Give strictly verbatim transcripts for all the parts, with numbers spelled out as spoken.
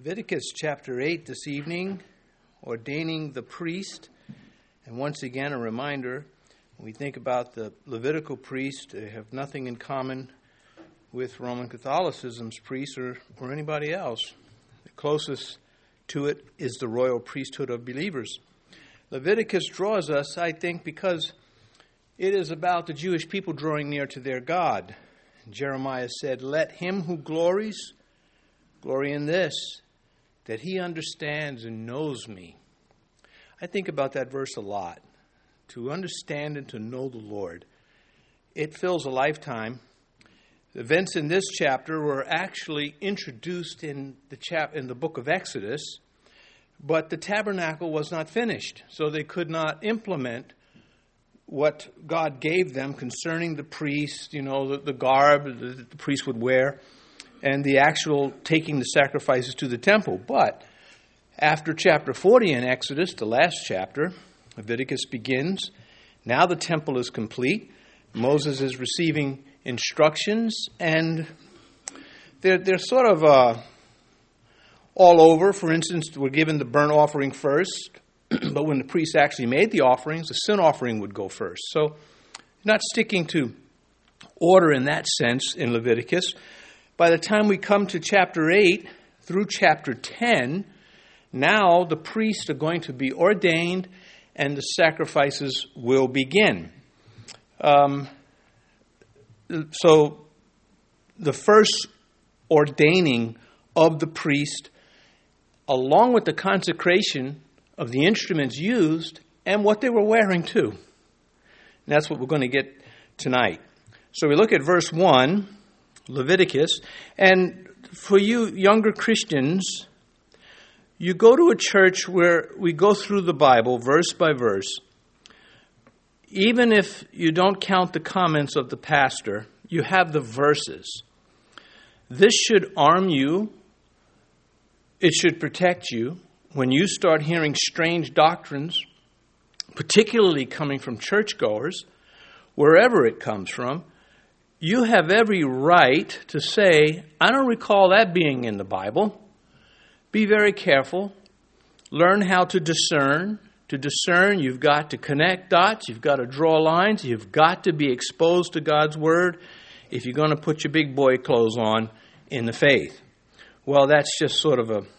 Leviticus chapter eight this evening, ordaining the priest. And once again, a reminder, when we think about the Levitical priest, they have nothing in common with Roman Catholicism's priests or, or anybody else. The closest to it is the royal priesthood of believers. Leviticus draws us, I think, because it is about the Jewish people drawing near to their God. Jeremiah said, "Let him who glories glory in this, that he understands and knows me." I think about that verse a lot. To understand and to know the Lord, it fills a lifetime. The events in this chapter were actually introduced in the chap in the book of Exodus, but the tabernacle was not finished, so they could not implement what God gave them concerning the priest, you know, the, the garb that the priest would wear, and the actual taking the sacrifices to the temple. But after chapter forty in Exodus, the last chapter, Leviticus begins. Now the temple is complete. Moses is receiving instructions, and they're, they're sort of uh, all over. For instance, we're given the burnt offering first, but when the priest actually made the offerings, the sin offering would go first. So not sticking to order in that sense in Leviticus. By the time we come to chapter eight through chapter ten, now the priests are going to be ordained and the sacrifices will begin. Um, so the first ordaining of the priest, along with the consecration of the instruments used and what they were wearing too. And that's what we're going to get tonight. So we look at verse one, Leviticus, and for you younger Christians, you go to a church where we go through the Bible verse by verse. Even if you don't count the comments of the pastor, you have the verses. This should arm you. It should protect you when you start hearing strange doctrines, particularly coming from churchgoers, wherever it comes from. You have every right to say, "I don't recall that being in the Bible." Be very careful. Learn how to discern. To discern, you've got to connect dots. You've got to draw lines. You've got to be exposed to God's Word if you're going to put your big boy clothes on in the faith. Well, that's just sort of a...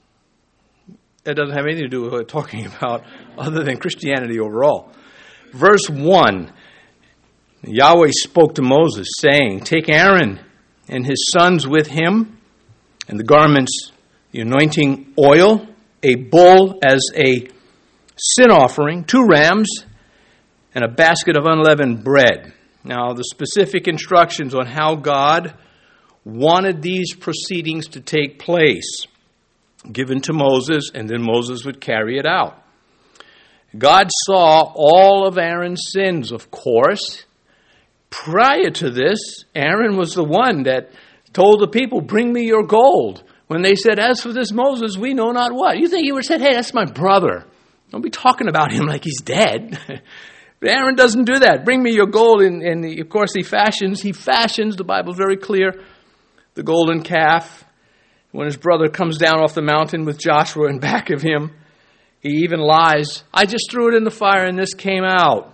That doesn't have anything to do with what we're talking about other than Christianity overall. Verse one. Yahweh spoke to Moses, saying, "Take Aaron and his sons with him, and the garments, the anointing oil, a bull as a sin offering, two rams, and a basket of unleavened bread." Now, the specific instructions on how God wanted these proceedings to take place, given to Moses, and then Moses would carry it out. God saw all of Aaron's sins, of course. Prior to this, Aaron was the one that told the people, "Bring me your gold." When they said, "As for this Moses, we know not what." You think he would have said, "Hey, that's my brother. Don't be talking about him like he's dead." But Aaron doesn't do that. "Bring me your gold." And, and of course, he fashions, he fashions, the Bible's very clear, the golden calf. When his brother comes down off the mountain with Joshua in back of him, he even lies, "I just threw it in the fire and this came out."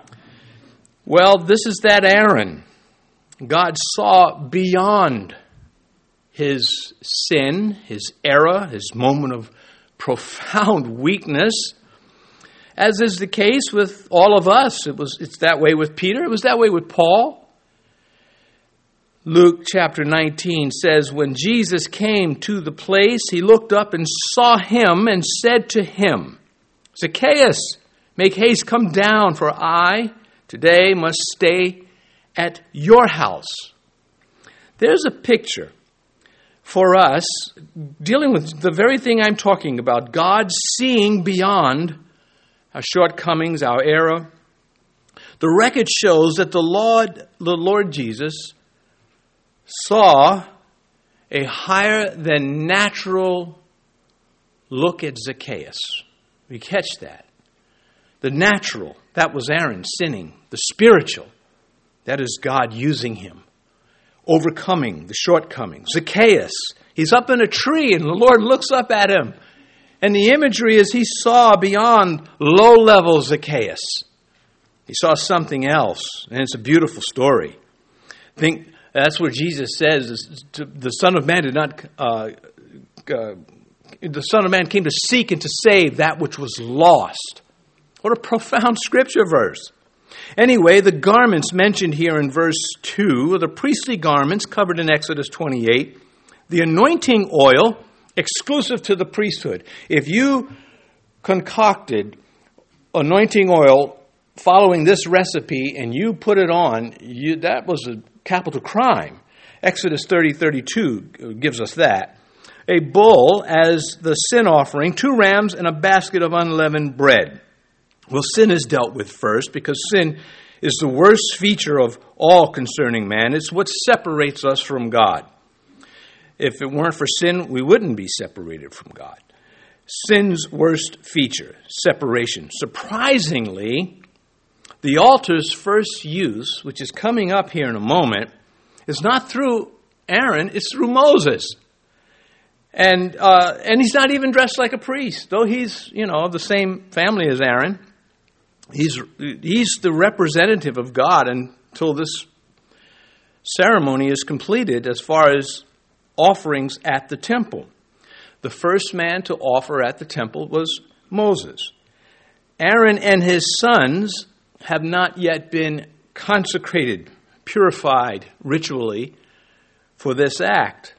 Well, this is that Aaron. God saw beyond his sin, his error, his moment of profound weakness, as is the case with all of us. It was, it's that way with Peter. It was that way with Paul. Luke chapter nineteen says, "When Jesus came to the place, he looked up and saw him and said to him, 'Zacchaeus, make haste, come down, for I today must stay at your house.'" There's a picture for us dealing with the very thing I'm talking about. God seeing beyond our shortcomings, our error. The record shows that the Lord, the Lord Jesus saw a higher than natural look at Zacchaeus. We catch that. The natural, that was Aaron sinning. The spiritual, that is God using him. overcoming the shortcomings. Zacchaeus, He's up in a tree, and the Lord looks up at him. And the imagery is he saw beyond low-level Zacchaeus. He saw something else, and it's a beautiful story. I think that's what Jesus says, the Son of Man did not... Uh, uh, the Son of Man came to seek and to save that which was lost. What a profound scripture verse. Anyway, the garments mentioned here in verse two are the priestly garments covered in Exodus twenty-eight. The anointing oil, exclusive to the priesthood. If you concocted anointing oil following this recipe and you put it on, you, that was a capital crime. Exodus thirty thirty-two gives us that. A bull as the sin offering, two rams, and a basket of unleavened bread. Well, sin is dealt with first because sin is the worst feature of all concerning man. It's what separates us from God. If it weren't for sin, we wouldn't be separated from God. Sin's worst feature, separation. Surprisingly, the altar's first use, which is coming up here in a moment, is not through Aaron, it's through Moses. And uh, and he's not even dressed like a priest, though he's, you know, the same family as Aaron. He's he's the representative of God until this ceremony is completed as far as offerings at the temple. The first man to offer at the temple was Moses. Aaron and his sons have not yet been consecrated, purified ritually for this act.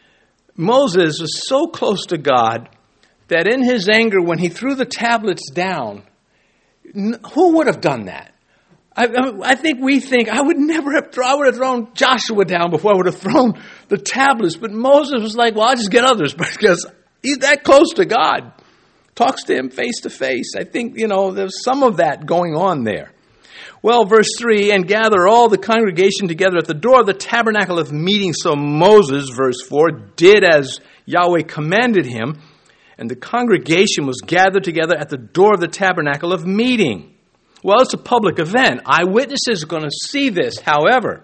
Moses was so close to God that in his anger, when he threw the tablets down, who would have done that? I, I think we think, I would never have thrown, I would have thrown Joshua down before I would have thrown the tablets. But Moses was like, well, I'll just get others because he's that close to God. Talks to him face to face. I think, you know, there's some of that going on there. Well, verse three, and gather all the congregation together at the door of the tabernacle of meeting. So Moses, verse four, did as Yahweh commanded him, and the congregation was gathered together at the door of the tabernacle of meeting. Well, it's a public event. Eyewitnesses are going to see this. However,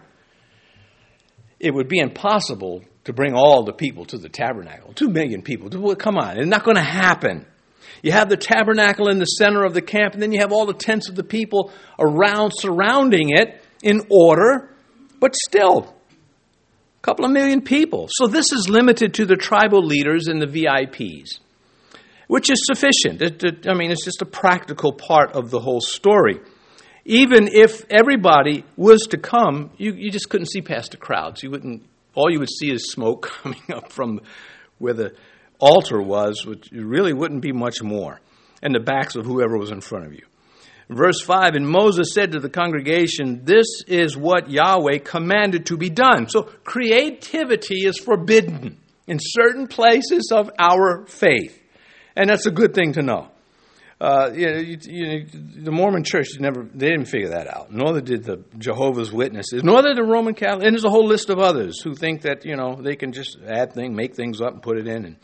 it would be impossible to bring all the people to the tabernacle. Two million people. Come on, it's not going to happen. You have the tabernacle in the center of the camp, and then you have all the tents of the people around, surrounding it in order, but still, a couple of million people. So this is limited to the tribal leaders and the V I Ps, which is sufficient. It, it, I mean, it's just a practical part of the whole story. Even if everybody was to come, you, you just couldn't see past the crowds. You wouldn't. All you would see is smoke coming up from where the altar was, which really wouldn't be much more, and the backs of whoever was in front of you. Verse five, and Moses said to the congregation, this is what Yahweh commanded to be done. So creativity is forbidden in certain places of our faith, and that's a good thing to know. Uh, you know, you, you know, the Mormon Church never, they didn't figure that out. Nor did the Jehovah's Witnesses, nor did the Roman Catholic, and there's a whole list of others who think that, you know, they can just add things, make things up and put it in, and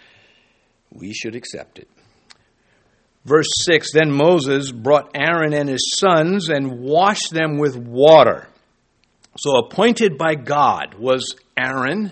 we should accept it. Verse six, then Moses brought Aaron and his sons and washed them with water. So appointed by God was Aaron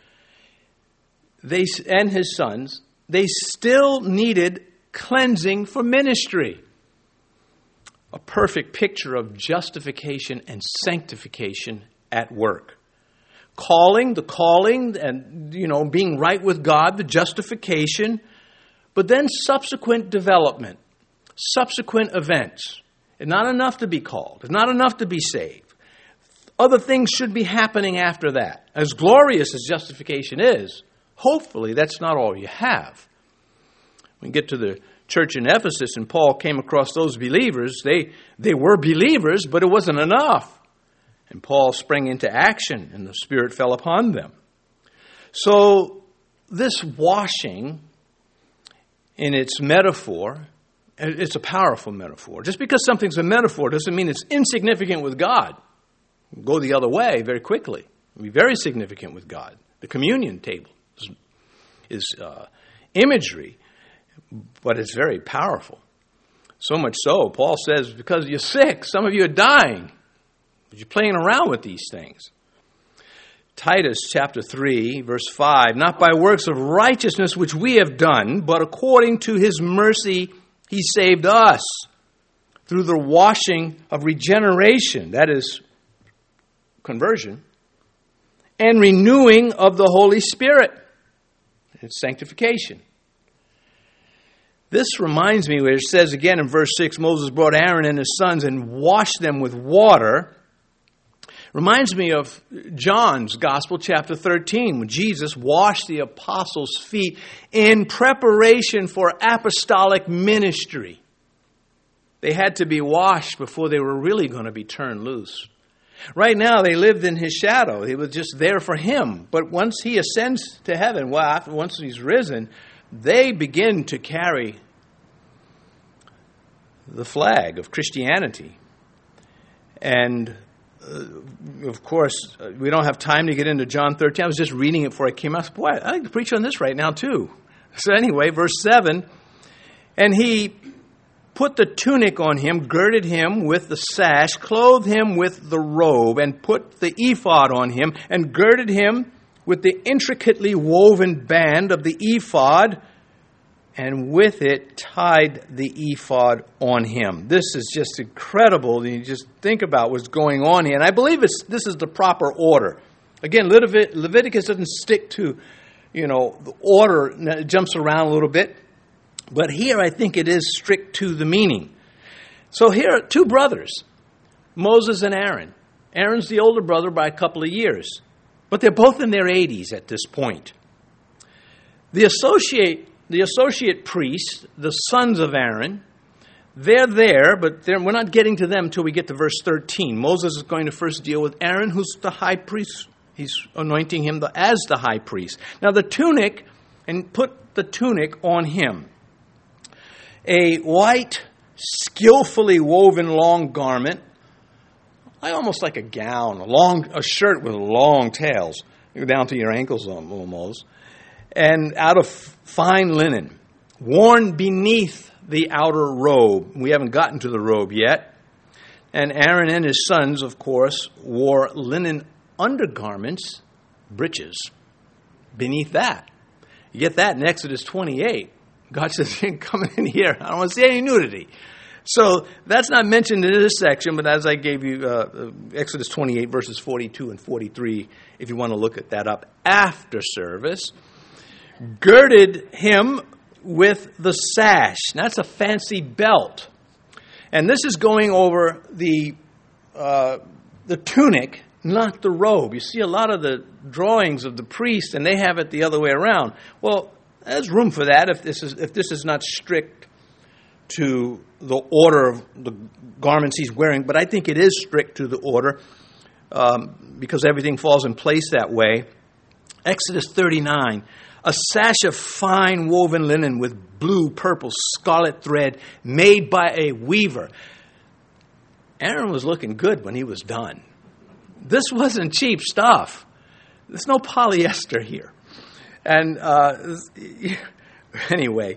they and his sons. They still needed cleansing for ministry. A perfect picture of justification and sanctification at work. Calling, the calling, and, you know, being right with God, the justification, but then subsequent development, subsequent events. It's not enough to be called. It's not enough to be saved. Other things should be happening after that. As glorious as justification is, hopefully that's not all you have. When we get to the church in Ephesus and Paul came across those believers, they, they were believers, but it wasn't enough. And Paul sprang into action, and the Spirit fell upon them. So this washing, in its metaphor, it's a powerful metaphor. Just because something's a metaphor doesn't mean it's insignificant with God. Go the other way very quickly. It'll be very significant with God. The communion table is, is uh, imagery, but it's very powerful. So much so, Paul says, because you're sick, some of you are dying. You're playing around with these things. Titus chapter three, verse five, not by works of righteousness which we have done, but according to his mercy he saved us through the washing of regeneration, that is, conversion, and renewing of the Holy Spirit, it's sanctification. This reminds me where it says again in verse six, Moses brought Aaron and his sons and washed them with water. Reminds me of John's Gospel, chapter thirteen, when Jesus washed the apostles' feet in preparation for apostolic ministry. They had to be washed before they were really going to be turned loose. Right now, they lived in his shadow. He was just there for him. But once he ascends to heaven, well, after, once he's risen, they begin to carry the flag of Christianity. And Uh, of course, uh, we don't have time to get into John thirteen. I was just reading it before I came out. Boy, I like to preach on this right now, too. So anyway, verse seven, and he put the tunic on him, girded him with the sash, clothed him with the robe, and put the ephod on him, and girded him with the intricately woven band of the ephod, and with it tied the ephod on him. This is just incredible. You just think about what's going on here. And I believe it's, this is the proper order. Again, Levit- Leviticus doesn't stick to, you know, the order. It jumps around a little bit. But here I think it is strict to the meaning. So here are two brothers, Moses and Aaron. Aaron's the older brother by a couple of years. But they're both in their eighties at this point. The associate The associate priests, the sons of Aaron, they're there, but they're, we're not getting to them until we get to verse thirteen. Moses is going to first deal with Aaron, who's the high priest. He's anointing him the, as the high priest. Now the tunic, and put the tunic on him. A white, skillfully woven long garment, almost like a gown, a long a shirt with long tails, down to your ankles almost, and out of fine linen, worn beneath the outer robe. We haven't gotten to the robe yet. And Aaron and his sons, of course, wore linen undergarments, breeches, beneath that. You get that in Exodus twenty-eight. God says, come in here. I don't want to see any nudity. So that's not mentioned in this section, but as I gave you uh, Exodus twenty-eight, verses forty-two and forty-three, if you want to look at that up after service, girded him with the sash. That's a fancy belt. And this is going over the uh, the tunic, not the robe. You see a lot of the drawings of the priest, and they have it the other way around. Well, there's room for that if this is if this is not strict to the order of the garments he's wearing. But I think it is strict to the order um, because everything falls in place that way. Exodus thirty-nine. A sash of fine woven linen with blue, purple, scarlet thread made by a weaver. Aaron was looking good when he was done. This wasn't cheap stuff. There's no polyester here. And uh, anyway,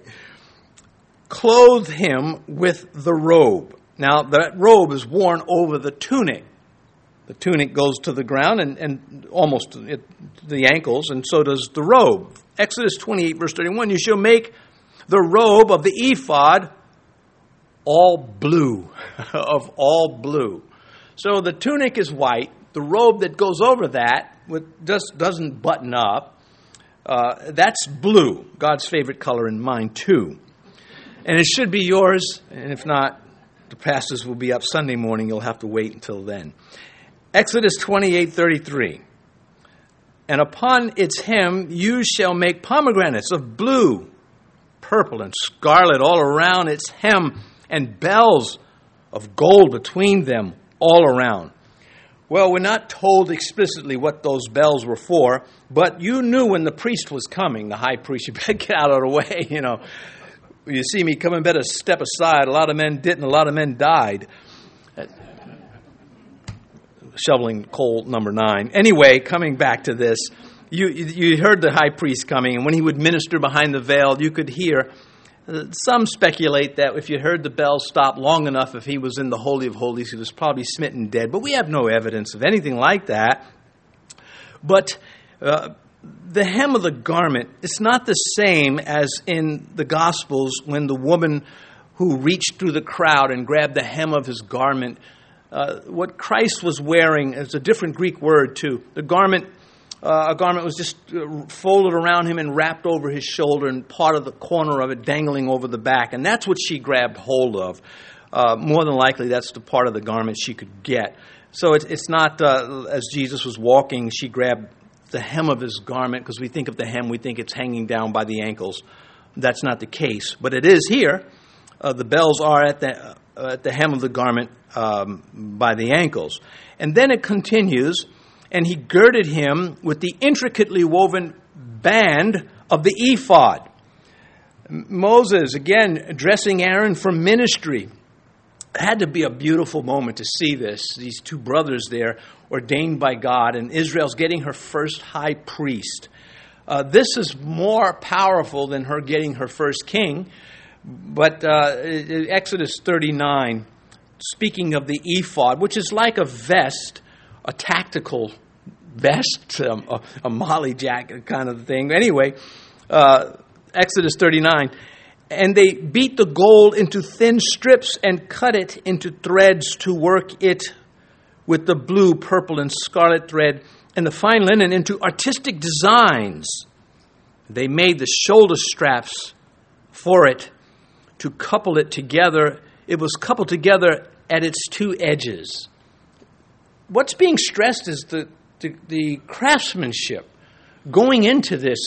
clothed him with the robe. Now, that robe is worn over the tunic. The tunic goes to the ground and, and almost to the ankles, and so does the robe. Exodus twenty-eight, verse thirty-one, you shall make the robe of the ephod all blue, of all blue. So the tunic is white. The robe that goes over that just doesn't button up. Uh, that's blue, God's favorite color and mine too. And it should be yours, and if not, the pastors will be up Sunday morning. You'll have to wait until then. Exodus twenty-eight, thirty-three. And upon its hem you shall make pomegranates of blue, purple, and scarlet all around its hem, and bells of gold between them all around. Well, we're not told explicitly what those bells were for, but you knew when the priest was coming, the high priest. You better get out of the way, you know. You see me coming, better step aside. A lot of men didn't, a lot of men died. Shoveling coal number nine. Anyway, coming back to this, you you heard the high priest coming, and when he would minister behind the veil, you could hear. Uh, some speculate that if you heard the bell stop long enough, if he was in the Holy of Holies, he was probably smitten dead. But we have no evidence of anything like that. But uh, the hem of the garment, it's not the same as in the Gospels when the woman who reached through the crowd and grabbed the hem of his garment. Uh, what Christ was wearing is a different Greek word too. The garment, uh, a garment was just folded around him and wrapped over his shoulder, and part of the corner of it dangling over the back. And that's what she grabbed hold of. Uh, more than likely, that's the part of the garment she could get. So it's, it's not uh, as Jesus was walking, she grabbed the hem of his garment, because we think of the hem, we think it's hanging down by the ankles. That's not the case, but it is here. Uh, the bells are at the uh, at the hem of the garment um, by the ankles. And then it continues, and he girded him with the intricately woven band of the ephod. Moses, again, dressing Aaron for ministry. It had to be a beautiful moment to see this. These two brothers there, ordained by God, and Israel's getting her first high priest. Uh, this is more powerful than her getting her first king. But uh, Exodus thirty-nine, speaking of the ephod, which is like a vest, a tactical vest, um, a, a molly jacket kind of thing. Anyway, uh, Exodus thirty-nine, and they beat the gold into thin strips and cut it into threads to work it with the blue, purple, and scarlet thread, and the fine linen into artistic designs. They made the shoulder straps for it to couple it together. It was coupled together at its two edges. What's being stressed is the, the, the craftsmanship going into this,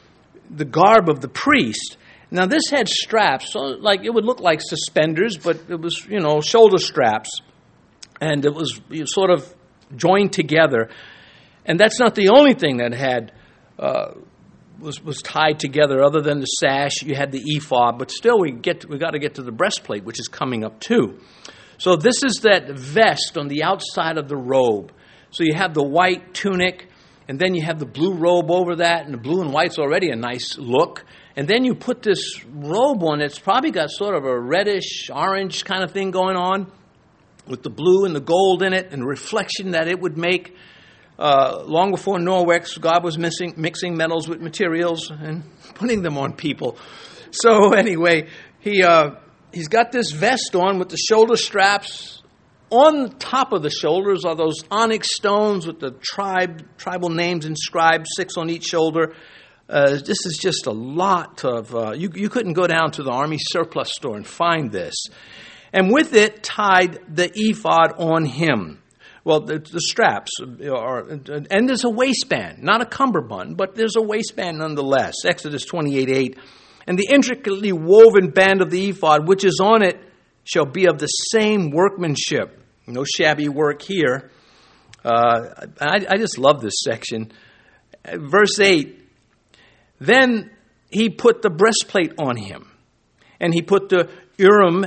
the garb of the priest. Now, this had straps, so like it would look like suspenders, but it was, you know, shoulder straps. And it was sort of joined together. And that's not the only thing that had uh, was was tied together, other than the sash. You had the ephod, but still we get we got to get to the breastplate, which is coming up too. So this is that vest on the outside of the robe. So you have the white tunic, and then you have the blue robe over that, and the blue and white's already a nice look. And then you put this robe on. It's probably got sort of a reddish, orange kind of thing going on, with the blue and the gold in it, and the reflection that it would make. Uh, long before Norwex, God was mixing, mixing metals with materials and putting them on people. So anyway, he uh, he's got this vest on with the shoulder straps. On top of the shoulders are those onyx stones with the tribe tribal names inscribed, six on each shoulder. Uh, this is just a lot of... Uh, you, you couldn't go down to the Army surplus store and find this. And with it tied the ephod on him. Well, the, the straps are, and there's a waistband, not a cummerbund, but there's a waistband nonetheless. Exodus twenty-eight eight. And the intricately woven band of the ephod, which is on it, shall be of the same workmanship. No shabby work here. Uh, I, I just love this section. Verse eight. Then he put the breastplate on him, and he put the Urim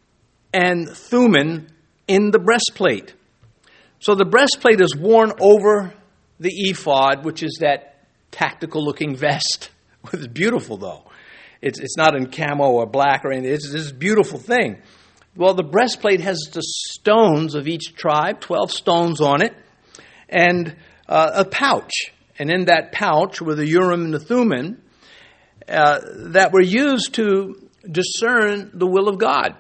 and Thummim in the breastplate. So the breastplate is worn over the ephod, which is that tactical-looking vest. It's beautiful, though. It's it's not in camo or black or anything. It's this beautiful thing. Well, the breastplate has the stones of each tribe, twelve stones on it, and uh, a pouch. And in that pouch were the Urim and the Thummim uh, that were used to discern the will of God.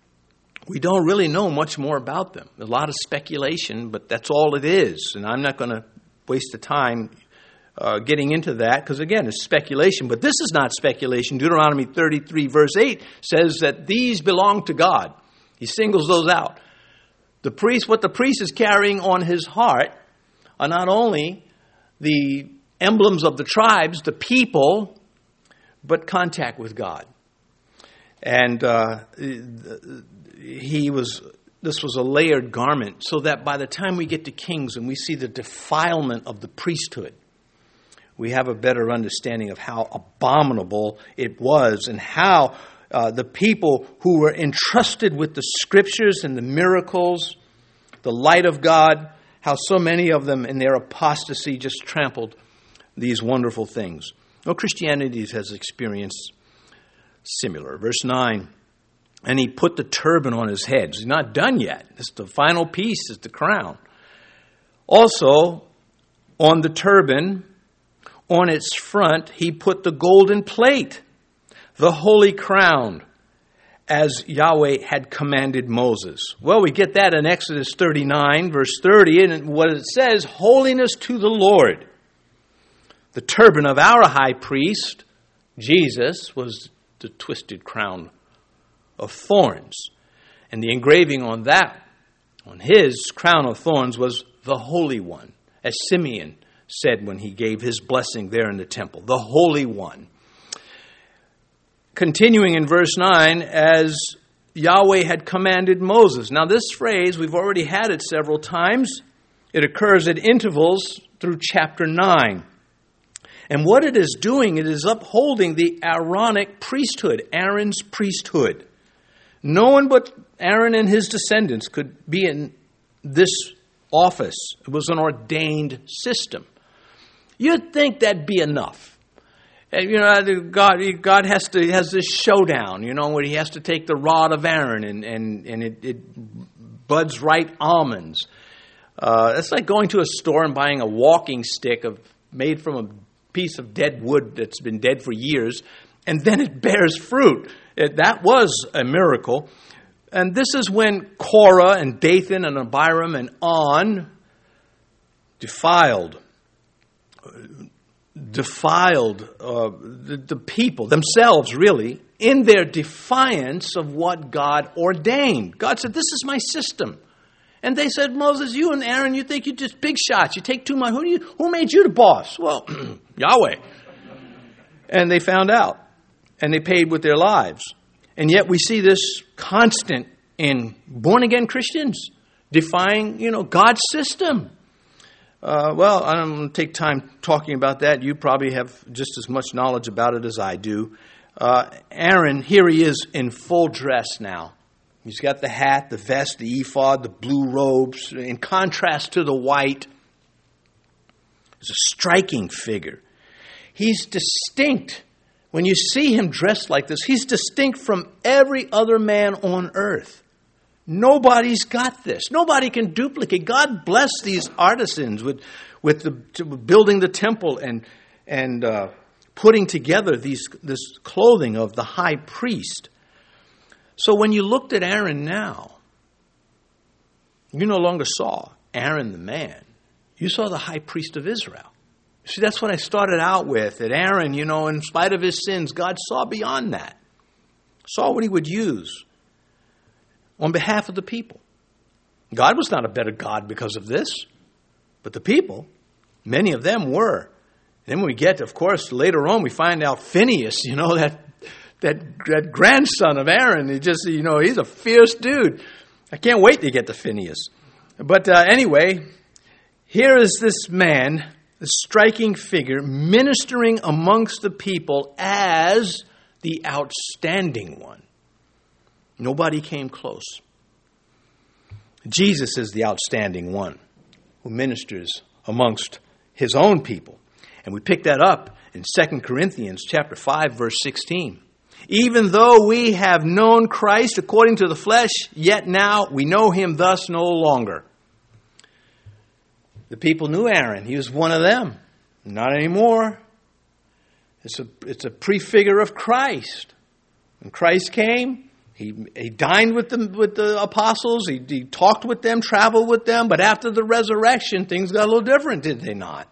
We don't really know much more about them. A lot of speculation, but that's all it is. And I'm not going to waste the time uh, getting into that, because, again, it's speculation. But this is not speculation. Deuteronomy thirty-three, verse eight, says that these belong to God. He singles those out. The priest, what the priest is carrying on his heart are not only the emblems of the tribes, the people, but contact with God. And uh, he was. This was a layered garment, so that by the time we get to Kings and we see the defilement of the priesthood, we have a better understanding of how abominable it was, and how uh, the people who were entrusted with the scriptures and the miracles, the light of God, how so many of them in their apostasy just trampled these wonderful things. Well, Christianity has experienced similar. Verse nine, and he put the turban on his head. He's not done yet. It's the final piece, is the crown. Also, On the turban, on its front, he put the golden plate, the holy crown, as Yahweh had commanded Moses. Well, we get that in Exodus thirty-nine, verse thirty, and what it says, holiness to the Lord. The turban of our high priest, Jesus, was the twisted crown of thorns. And the engraving on that, on his crown of thorns, was the Holy One, as Simeon said when he gave his blessing there in the temple, the Holy One. Continuing in verse nine, as Yahweh had commanded Moses. Now this phrase, we've already had it several times. It occurs at intervals through chapter nine. And what it is doing, it is upholding the Aaronic priesthood, Aaron's priesthood. No one but Aaron and his descendants could be in this office. It was an ordained system. You'd think that'd be enough. And, you know, God, God has to has this showdown, you know, where he has to take the rod of Aaron and, and, and it, it buds ripe almonds. Uh, it's like going to a store and buying a walking stick of made from a piece of dead wood that's been dead for years, and then it bears fruit. It, that was a miracle. And this is when Korah and Dathan and Abiram and On defiled, defiled uh, the, the people themselves, really, in their defiance of what God ordained. God said, this is my system. And they said, Moses, you and Aaron, you think you're just big shots. You take too much. Who, do you, who made you the boss? Well, Yahweh. And they found out. And they paid with their lives. And yet we see this constant in born-again Christians defying, you know, God's system. Uh, well, I don't want to take time talking about that. You probably have just as much knowledge about it as I do. Uh, Aaron, here he is in full dress now. He's got the hat, the vest, the ephod, the blue robes, in contrast to the white. He's a striking figure. He's distinct. When you see him dressed like this, he's distinct from every other man on earth. Nobody's got this. Nobody can duplicate. God bless these artisans with, with the building the temple and and uh, putting together these this clothing of the high priest. So when you looked at Aaron now, you no longer saw Aaron the man. You saw the high priest of Israel. See, that's what I started out with. That Aaron, you know, in spite of his sins, God saw beyond that. Saw what he would use on behalf of the people. God was not a better God because of this. But the people, many of them were. Then when we get, of course, later on, we find out Phinehas, you know, that that, that grandson of Aaron. He just, you know, he's a fierce dude. I can't wait to get to Phinehas. But uh, anyway, here is this man, a striking figure, ministering amongst the people as the outstanding one. Nobody came close. Jesus is the outstanding one who ministers amongst his own people. And we pick that up in Second Corinthians chapter five, verse sixteen. Even though we have known Christ according to the flesh, yet now we know him thus no longer. The people knew Aaron. He was one of them. Not anymore. It's a, it's a prefigure of Christ. When Christ came, he, he dined with the, with the apostles. He, he talked with them, traveled with them. But after the resurrection, things got a little different, did they not?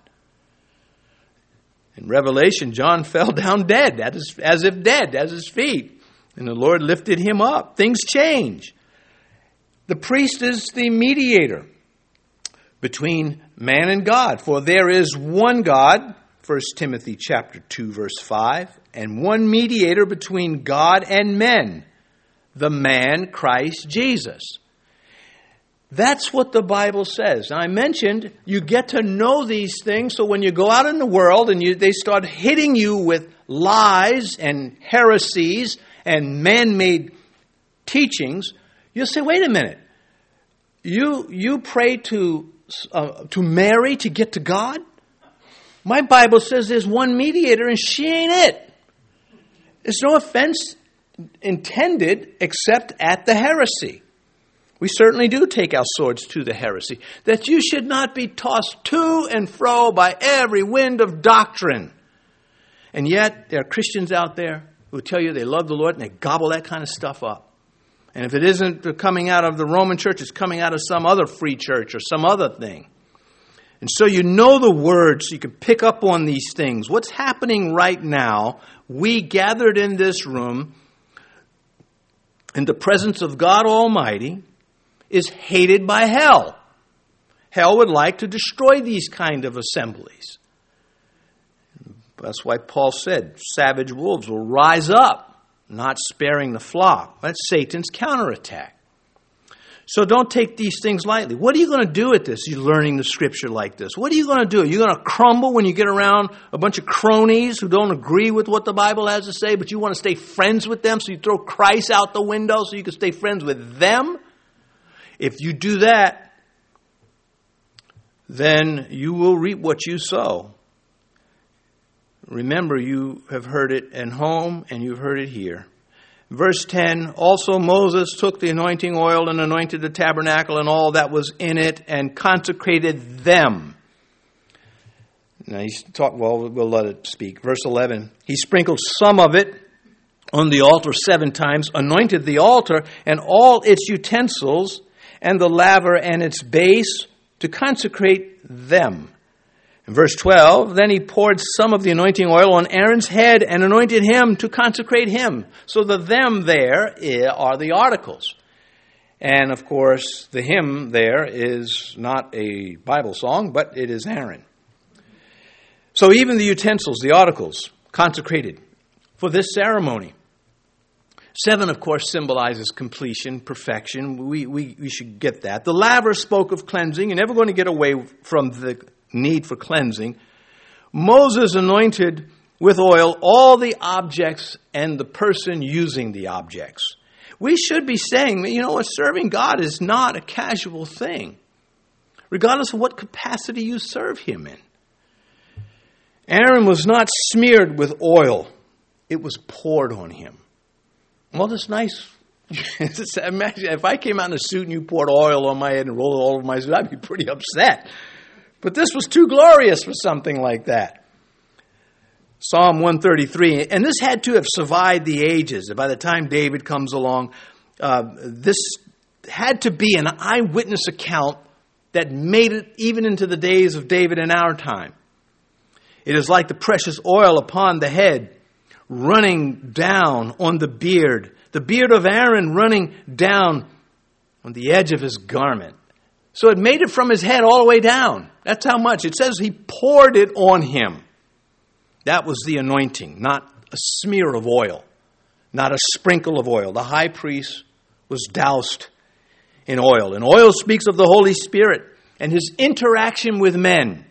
In Revelation, John fell down dead, as, as if dead, at his feet. And the Lord lifted him up. Things change. The priest is the mediator between man and God. For there is one God, First Timothy chapter two, verse five, and one mediator between God and men, the man Christ Jesus. That's what the Bible says. Now, I mentioned you get to know these things, so when you go out in the world and you, they start hitting you with lies and heresies and man-made teachings, you'll say, wait a minute. You you pray to uh, to Mary to get to God? My Bible says there's one mediator and she ain't it. There's no offense intended except at the heresy. We certainly do take our swords to the heresy. That you should not be tossed to and fro by every wind of doctrine. And yet, there are Christians out there who tell you they love the Lord and they gobble that kind of stuff up. And if it isn't coming out of the Roman church, it's coming out of some other free church or some other thing. And so you know the words, so you can pick up on these things. What's happening right now, we gathered in this room in the presence of God Almighty, is hated by hell. Hell would like to destroy these kind of assemblies. That's why Paul said, savage wolves will rise up, not sparing the flock. That's Satan's counterattack. So don't take these things lightly. What are you going to do with this? You're learning the scripture like this. What are you going to do? You're going to crumble when you get around a bunch of cronies who don't agree with what the Bible has to say, but you want to stay friends with them, so you throw Christ out the window so you can stay friends with them? If you do that, then you will reap what you sow. Remember, you have heard it at home and you've heard it here. Verse ten, also Moses took the anointing oil and anointed the tabernacle and all that was in it and consecrated them. Now he's talk, well, we'll let it speak. Verse eleven, he sprinkled some of it on the altar seven times, anointed the altar and all its utensils and the laver and its base to consecrate them. In verse twelve, then he poured some of the anointing oil on Aaron's head and anointed him to consecrate him. So the them there are the articles. And of course, the hymn there is not a Bible song, but it is Aaron. So even the utensils, the articles, consecrated for this ceremony. Seven, of course, symbolizes completion, perfection. We, we, we should get that. The laver spoke of cleansing. You're never going to get away from the need for cleansing. Moses anointed with oil all the objects and the person using the objects. We should be saying, you know, serving God is not a casual thing, regardless of what capacity you serve him in. Aaron was not smeared with oil. It was poured on him. Well, that's nice. Imagine if I came out in a suit and you poured oil on my head and rolled it all over my suit, I'd be pretty upset. But this was too glorious for something like that. Psalm one thirty-three, and this had to have survived the ages. By the time David comes along, uh, this had to be an eyewitness account that made it even into the days of David in our time. It is like the precious oil upon the head, running down on the beard, the beard of Aaron running down on the edge of his garment. So it made it from his head all the way down. That's how much. It says he poured it on him. That was the anointing, not a smear of oil, not a sprinkle of oil. The high priest was doused in oil. And oil speaks of the Holy Spirit and his interaction with men,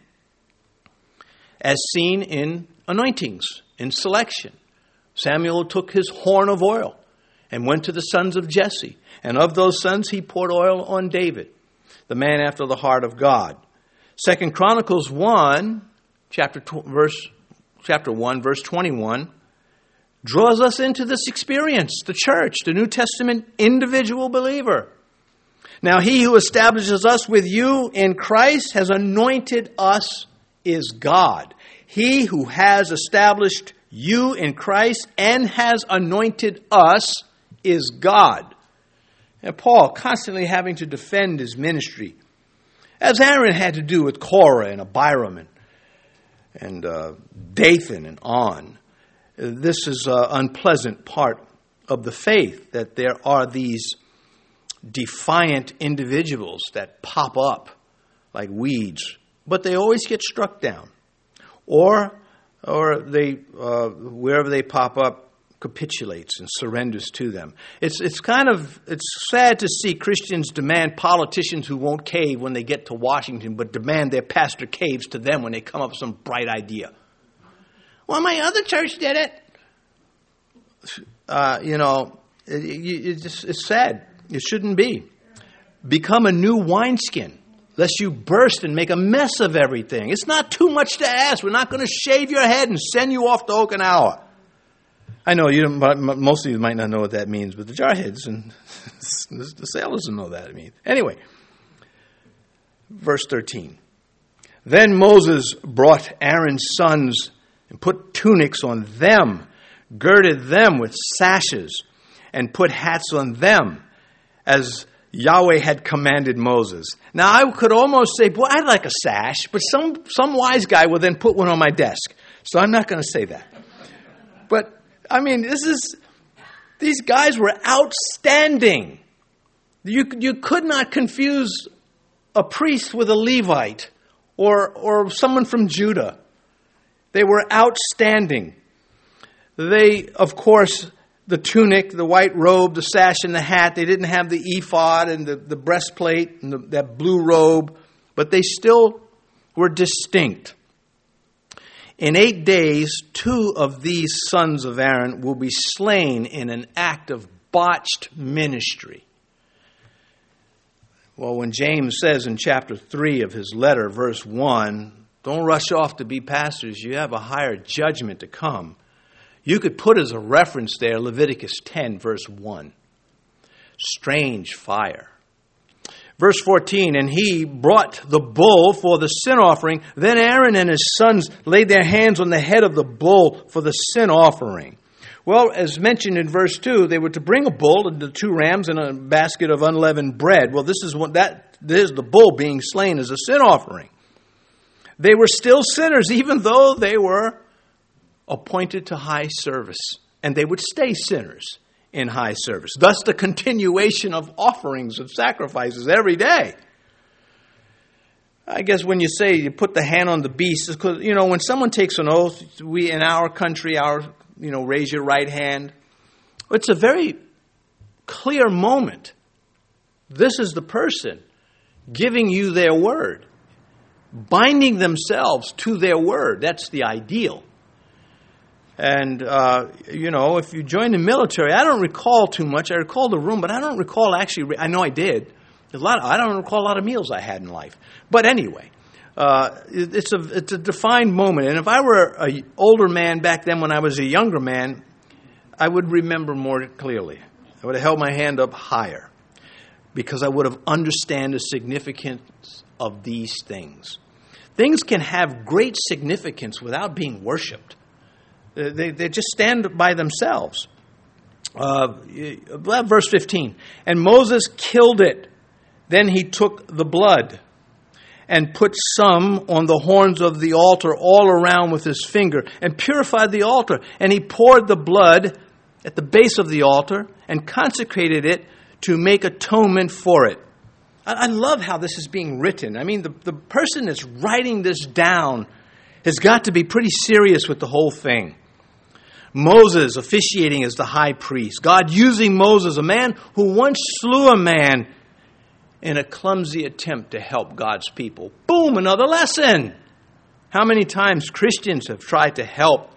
as seen in anointings, in selection. Samuel took his horn of oil and went to the sons of Jesse. And of those sons, he poured oil on David, the man after the heart of God. Second Chronicles one, chapter tw- verse, chapter one, verse twenty-one, draws us into this experience, the church, the New Testament individual believer. Now he who establishes us with you in Christ has anointed us is God. He who has established you in Christ and has anointed us is God. And Paul constantly having to defend his ministry, as Aaron had to do with Korah and Abiram and, and uh, Dathan and On. This is an unpleasant part of the faith, that there are these defiant individuals that pop up like weeds, but they always get struck down. Or or they uh, wherever they pop up, capitulates and surrenders to them. It's it's kind of it's sad to see Christians demand politicians who won't cave when they get to Washington, but demand their pastor caves to them when they come up with some bright idea. Well, my other church did it. Uh, you know, it, it, it just, it's sad. It shouldn't be. Become a new wineskin, lest you burst and make a mess of everything. It's not too much to ask. We're not going to shave your head and send you off to Okinawa. I know you don't, most of you might not know what that means, but the jarheads and the sailors don't know what that means. Anyway, verse thirteen. Then Moses brought Aaron's sons and put tunics on them, girded them with sashes, and put hats on them, as Yahweh had commanded Moses. Now, I could almost say, boy, I'd like a sash, but some, some wise guy will then put one on my desk. So I'm not going to say that. But, I mean, this is, these guys were outstanding. You, you could not confuse a priest with a Levite or, or someone from Judah. They were outstanding. They, of course, the tunic, the white robe, the sash, and the hat. They didn't have the ephod and the, the breastplate and the, that blue robe, but they still were distinct. In eight days, two of these sons of Aaron will be slain in an act of botched ministry. Well, when James says in chapter three of his letter, verse one, don't rush off to be pastors, you have a higher judgment to come. You could put as a reference there Leviticus ten, verse one. Strange fire. Verse fourteen, and he brought the bull for the sin offering. Then Aaron and his sons laid their hands on the head of the bull for the sin offering. Well, as mentioned in verse two, they were to bring a bull and the two rams and a basket of unleavened bread. Well, this is what that this is the bull being slain as a sin offering. They were still sinners, even though they were appointed to high service, and they would stay sinners in high service. Thus the continuation of offerings of sacrifices every day. I guess when you say you put the hand on the beast, because, you know, when someone takes an oath, we in our country, our, you know, raise your right hand. It's a very clear moment. This is the person giving you their word, binding themselves to their word. That's the ideal. And, uh, you know, if you join the military, I don't recall too much. I recall the room, but I don't recall actually, I know I did. A lot. Of, I don't recall a lot of meals I had in life. But anyway, uh, it, it's, a, it's a defined moment. And if I were an older man back then when I was a younger man, I would remember more clearly. I would have held my hand up higher because I would have understood the significance of these things. Things can have great significance without being worshipped. They, they just stand by themselves. Uh, verse fifteen. And Moses killed it. Then he took the blood and put some on the horns of the altar all around with his finger and purified the altar. And he poured the blood at the base of the altar and consecrated it to make atonement for it. I, I love how this is being written. I mean, the, the person that's writing this down has got to be pretty serious with the whole thing. Moses officiating as the high priest. God using Moses, a man who once slew a man in a clumsy attempt to help God's people. Boom, another lesson. How many times Christians have tried to help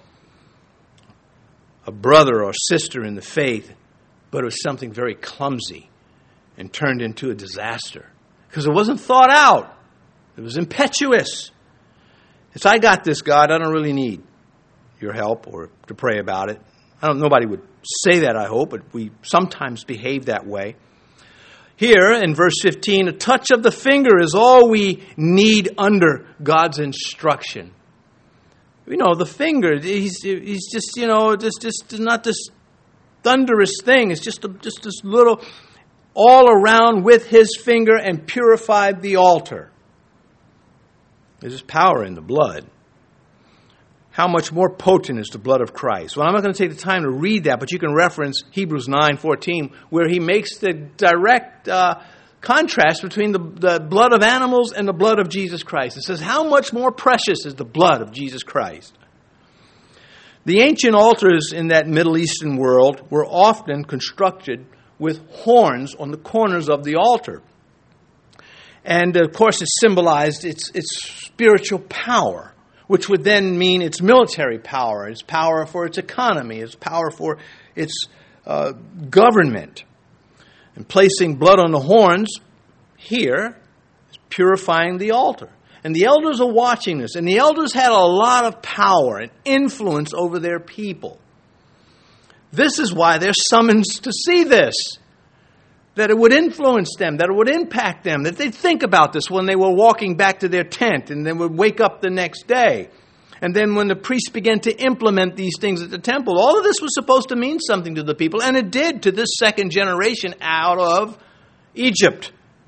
a brother or sister in the faith, but it was something very clumsy and turned into a disaster because it wasn't thought out. It was impetuous. It's, I got this, God. I don't really need your help or to pray about it. I don't. Nobody would say that, I hope, but we sometimes behave that way. Here in verse fifteen, a touch of the finger is all we need under God's instruction. You know, the finger, he's, he's just, you know, just, just not this thunderous thing. It's just, a, just this little all around with his finger and purified the altar. There's power in the blood. How much more potent is the blood of Christ? Well, I'm not going to take the time to read that, but you can reference Hebrews nine fourteen, where he makes the direct uh, contrast between the, the blood of animals and the blood of Jesus Christ. It says, how much more precious is the blood of Jesus Christ? The ancient altars in that Middle Eastern world were often constructed with horns on the corners of the altar. And, of course, it symbolized its, its spiritual power, which would then mean its military power, its power for its economy, its power for its uh, government. And placing blood on the horns here is purifying the altar. And the elders are watching this. And the elders had a lot of power and influence over their people. This is why they're summoned to see this. That it would influence them, that it would impact them, that they'd think about this when they were walking back to their tent and then would wake up the next day. And then when the priests began to implement these things at the temple, all of this was supposed to mean something to the people, and it did to this second generation out of Egypt.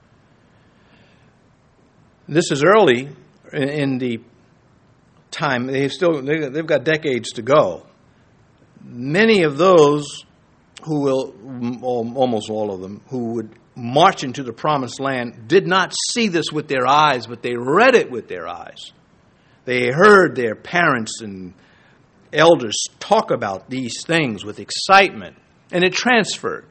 This is early in the time. They've still they've got decades to go. Many of those who will, almost all of them, who would march into the promised land did not see this with their eyes, but they read it with their eyes. They heard their parents and elders talk about these things with excitement, and it transferred.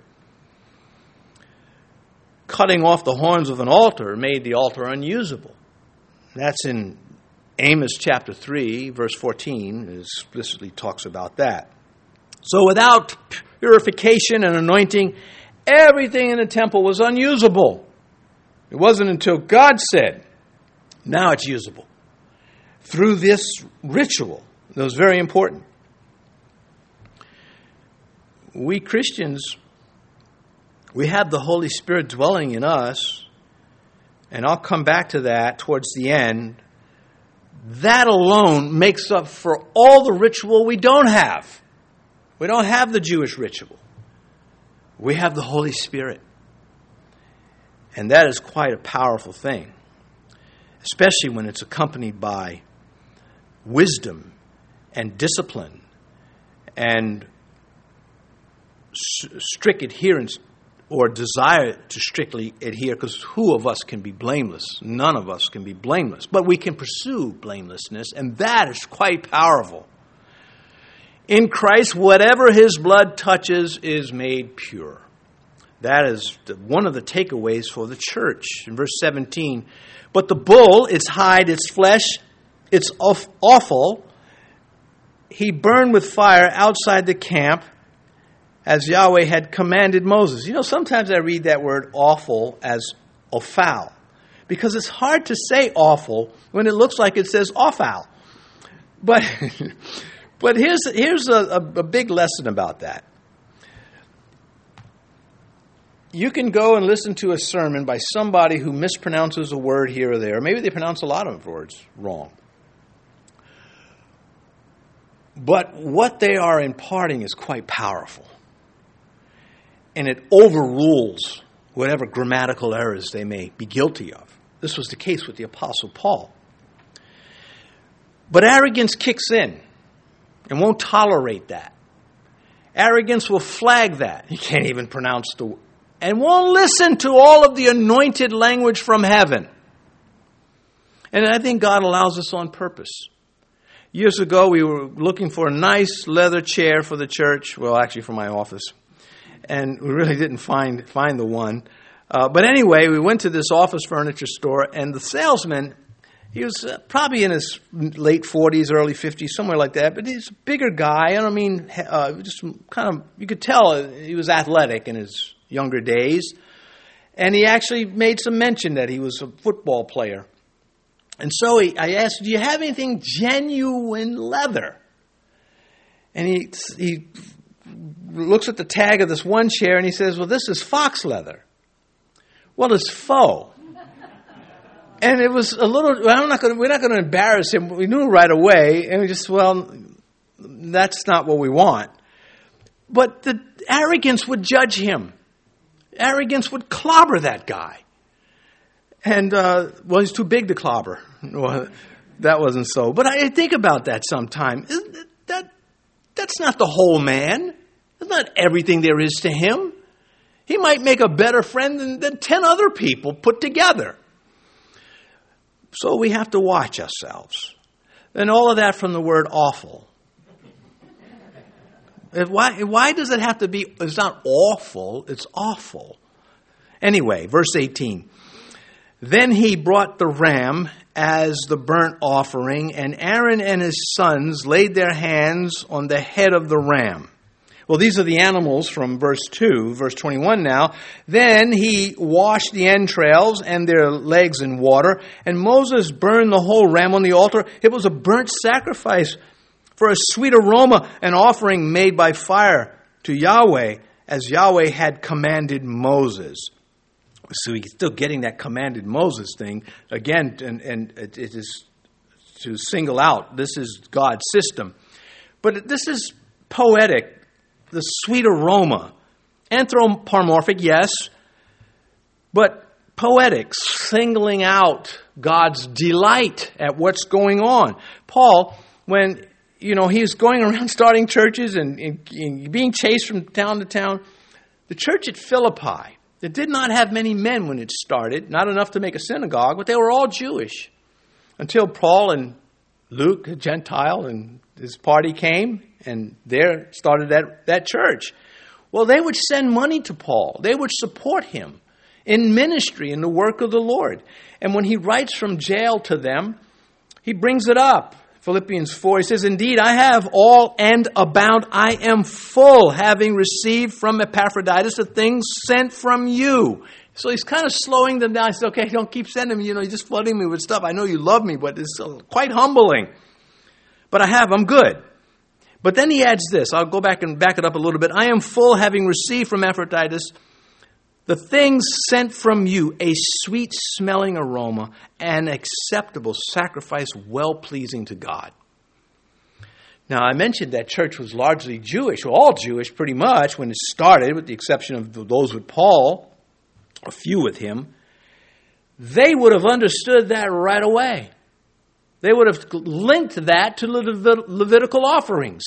Cutting off the horns of an altar made the altar unusable. That's in Amos chapter three, verse fourteen, it explicitly talks about that. So without purification and anointing, everything in the temple was unusable. It wasn't until God said, now it's usable. Through this ritual that was very important. We Christians, we have the Holy Spirit dwelling in us, and I'll come back to that towards the end. That alone makes up for all the ritual we don't have. We don't have the Jewish ritual. We have the Holy Spirit. And that is quite a powerful thing, especially when it's accompanied by wisdom and discipline and strict adherence or desire to strictly adhere, because who of us can be blameless? None of us can be blameless. But we can pursue blamelessness, and that is quite powerful. In Christ, whatever his blood touches is made pure. That is one of the takeaways for the church. In verse seventeen, but the bull, its hide, its flesh, it's awful. He burned with fire outside the camp as Yahweh had commanded Moses. You know, sometimes I read that word awful as ophal, because it's hard to say awful when it looks like it says ophal. But but here's here's a, a big lesson about that. You can go and listen to a sermon by somebody who mispronounces a word here or there. Maybe they pronounce a lot of words wrong. But what they are imparting is quite powerful. And it overrules whatever grammatical errors they may be guilty of. This was the case with the Apostle Paul. But arrogance kicks in and won't tolerate that. Arrogance will flag that. You can't even pronounce the word. And won't listen to all of the anointed language from heaven. And I think God allows this on purpose. Years ago, we were looking for a nice leather chair for the church. Well, actually for my office. And we really didn't find find the one. Uh, but anyway, we went to this office furniture store, and the salesman, he was uh, probably in his late forties, early fifties, somewhere like that. But he's a bigger guy. I don't mean, uh, just kind of, you could tell he was athletic in his younger days. And he actually made some mention that he was a football player. And so he, I asked, do you have anything genuine leather? And he he looks at the tag of this one chair and he says, well, this is fox leather. Well, it's faux. And it was a little, well, I'm not going to, we're not going to embarrass him. We knew right away. And we just, well, that's not what we want. But the arrogance would judge him. Arrogance would clobber that guy. And, uh, well, he's too big to clobber. Well, that wasn't so. But I think about that sometime. That, that's not the whole man. That's not everything there is to him. He might make a better friend than, than ten other people put together. So we have to watch ourselves. And all of that from the word awful. Why, why does it have to be, it's not awful, it's awful. Anyway, verse eighteen. Then he brought the ram as the burnt offering, and Aaron and his sons laid their hands on the head of the ram. Well, these are the animals from verse two, verse twenty-one now. Then he washed the entrails and their legs in water, and Moses burned the whole ram on the altar. It was a burnt sacrifice for a sweet aroma, an offering made by fire to Yahweh as Yahweh had commanded Moses. So he's still getting that commanded Moses thing again, and, and it, it is to single out, this is God's system. But this is poetic, the sweet aroma. Anthropomorphic, yes, but poetic, singling out God's delight at what's going on. Paul, when you know he's going around starting churches and, and, and being chased from town to town, the church at Philippi, it did not have many men when it started, not enough to make a synagogue, but they were all Jewish. Until Paul and Luke, a Gentile, and his party came, and there started that, that church. Well, they would send money to Paul. They would support him in ministry, in the work of the Lord. And when he writes from jail to them, he brings it up. Philippians four, he says, "Indeed, I have all and abound. I am full, having received from Epaphroditus the things sent from you." So he's kind of slowing them down. He says, okay, don't keep sending me. You know, you're just flooding me with stuff. I know you love me, but it's quite humbling. But I have, I'm good. But then he adds this. I'll go back and back it up a little bit. "I am full, having received from Epaphroditus the things sent from you, a sweet-smelling aroma, an acceptable sacrifice, well-pleasing to God." Now, I mentioned that church was largely Jewish, or all Jewish pretty much, when it started, with the exception of those with Paul, a few with him. They would have understood that right away. They would have linked that to Levit- Levitical offerings.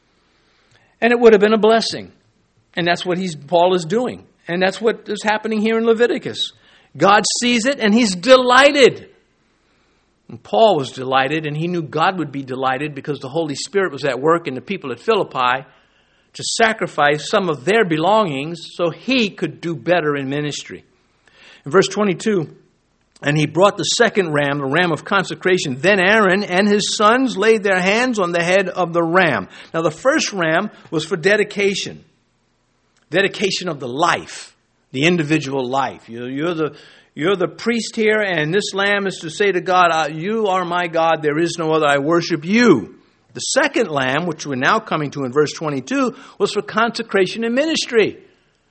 And it would have been a blessing. And that's what he's, Paul is doing. And that's what is happening here in Leviticus. God sees it and he's delighted. And Paul was delighted, and he knew God would be delighted because the Holy Spirit was at work in the people at Philippi to sacrifice some of their belongings so he could do better in ministry. In verse twenty-two, "And he brought the second ram, the ram of consecration. Then Aaron and his sons laid their hands on the head of the ram." Now the first ram was for dedication. Dedication of the life, the individual life. You're, you're, the, you're the priest here, and this lamb is to say to God, "You are my God, there is no other, I worship you." The second lamb, which we're now coming to in verse twenty-two, was for consecration and ministry.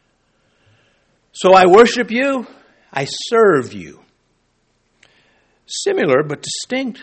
So I worship you, I serve you. Similar but distinct.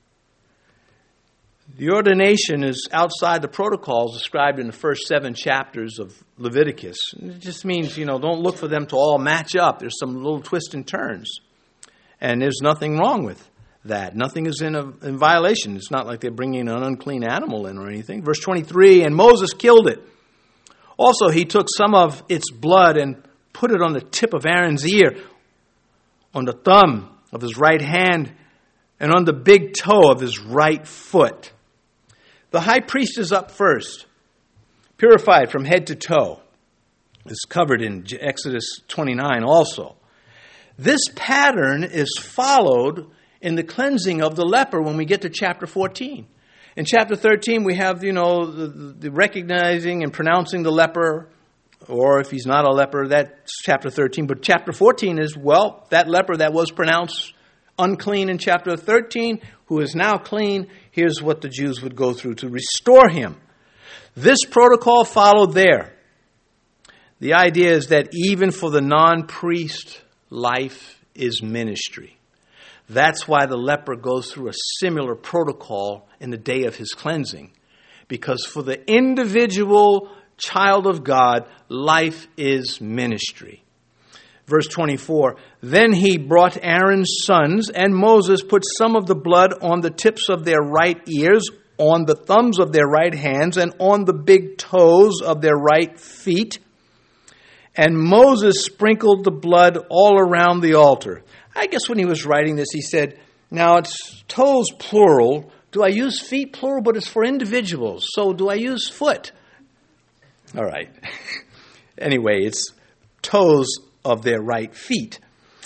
The ordination is outside the protocols described in the first seven chapters of Leviticus. It just means, you know, don't look for them to all match up. There's some little twists and turns. And there's nothing wrong with that. Nothing is in, a, in violation. It's not like they're bringing an unclean animal in or anything. Verse twenty-three, "And Moses killed it. Also he took some of its blood and put it on the tip of Aaron's ear, on the thumb of his right hand, and on the big toe of his right foot." The high priest is up first, purified from head to toe. It's covered in Exodus twenty-nine also. This pattern is followed in the cleansing of the leper when we get to chapter fourteen. In chapter thirteen, we have, you know, the, the recognizing and pronouncing the leper, or if he's not a leper, that's chapter thirteen. But chapter fourteen is, well, that leper that was pronounced unclean in chapter thirteen, who is now clean, here's what the Jews would go through to restore him. This protocol followed there. The idea is that even for the non-priest, life is ministry. That's why the leper goes through a similar protocol in the day of his cleansing. Because for the individual child of God, life is ministry. Verse twenty-four, "Then he brought Aaron's sons, and Moses put some of the blood on the tips of their right ears, on the thumbs of their right hands, and on the big toes of their right feet. And Moses sprinkled the blood all around the altar." I guess when he was writing this, he said, now it's toes plural. Do I use feet plural? But it's for individuals. So do I use foot? All right. Anyway, it's toes of their right feet.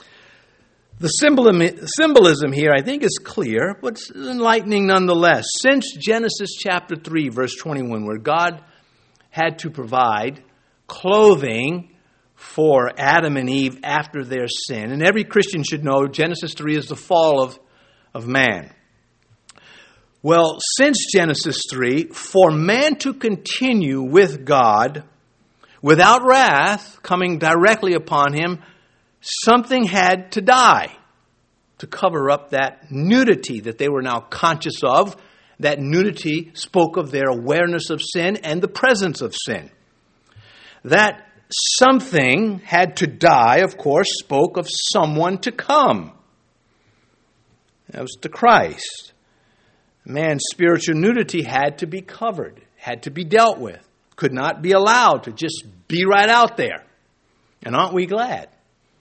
The symbolism here, I think, is clear, but it's enlightening nonetheless. Since Genesis chapter three, verse twenty-one, where God had to provide clothing for Adam and Eve after their sin, and every Christian should know Genesis three is the fall of, of man. Well, since Genesis three, for man to continue with God without wrath coming directly upon him, something had to die to cover up that nudity that they were now conscious of. That nudity spoke of their awareness of sin and the presence of sin. That something had to die, of course, spoke of someone to come. That was the Christ. Man's spiritual nudity had to be covered, had to be dealt with, could not be allowed to just be right out there. And aren't we glad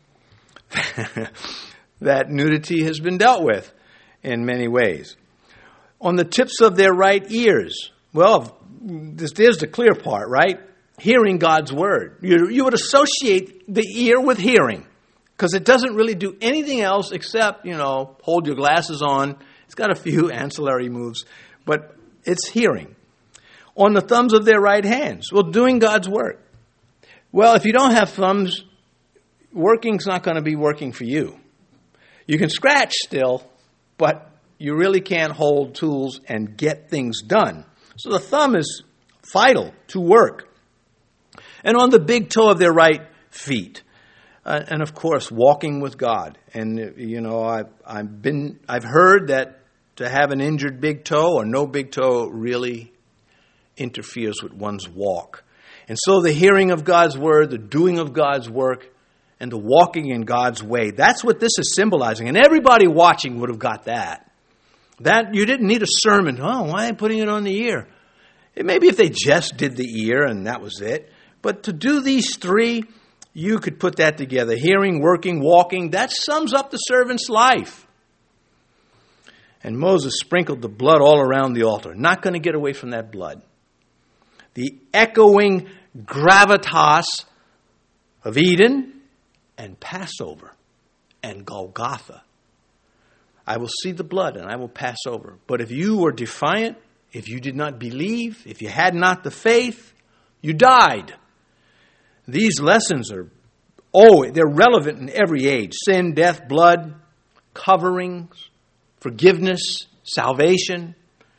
that nudity has been dealt with in many ways? On the tips of their right ears. Well, this is the clear part, right? Hearing God's word. You, you would associate the ear with hearing, because it doesn't really do anything else except, you know, hold your glasses on. It's got a few ancillary moves, but it's hearing. On the thumbs of their right hands. Well, doing God's work. Well, if you don't have thumbs, working's not going to be working for you. You can scratch still, but you really can't hold tools and get things done. So the thumb is vital to work. And on the big toe of their right feet. Uh, and of course, walking with God. And, you know, I've, I've been, I've heard that to have an injured big toe or no big toe really interferes with one's walk. And so the hearing of God's word, the doing of God's work, and the walking in God's way, that's what this is symbolizing. And everybody watching would have got that. That you didn't need a sermon. Oh, why am I putting it on the ear? It maybe if they just did the ear and that was it. But to do these three, you could put that together. Hearing, working, walking, that sums up the servant's life. And Moses sprinkled the blood all around the altar. Not going to get away from that blood. The echoing gravitas of Eden and Passover and Golgotha. I will see the blood and I will pass over. But if you were defiant, if you did not believe, if you had not the faith, you died. These lessons are, oh, they're relevant in every age. Sin, death, blood, coverings, forgiveness, salvation.